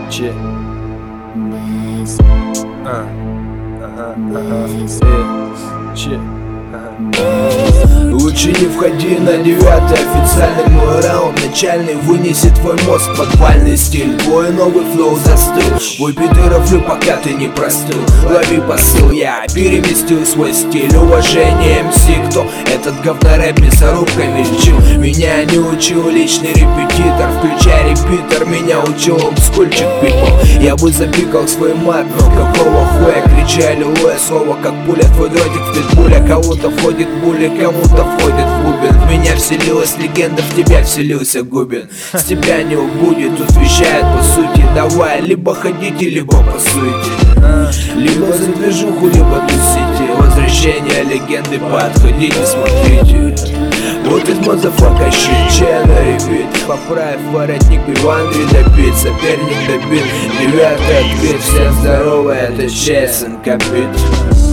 Че. Че. Лучше не входи на 9-й, официальный мой раунд. Начальный вынесет твой мозг, подвальный стиль. Твой новый флоу застыл. Выпей тыровлю, пока ты не простыл. Лови посыл, я переместил свой стиль. Уважение МС, кто этот говнорэп мясорубками лечил. Меня не учил личный репетитор. Включай репитер, меня учил олдскульчик пипл. Я бы запикал свой мат, но какого хуя кричали лоя слово, как пуля. Твой дротик в питбуля, кого-то входит буля, кому-то входит в бубен. В меня вселилась легенда, в тебя вселился Губин. С тебя не убудет, тут вещает по сути. Давай, либо ходите, либо по суете. Либо за движуху, либо тусите. Возвращение легенды, подходите, смотрите. Вот из мазафака щит, на репит. Поправь воротник, пивандри добит. Соперник добит, 9-й ответ. Всем здорово, это Чейсон Капит.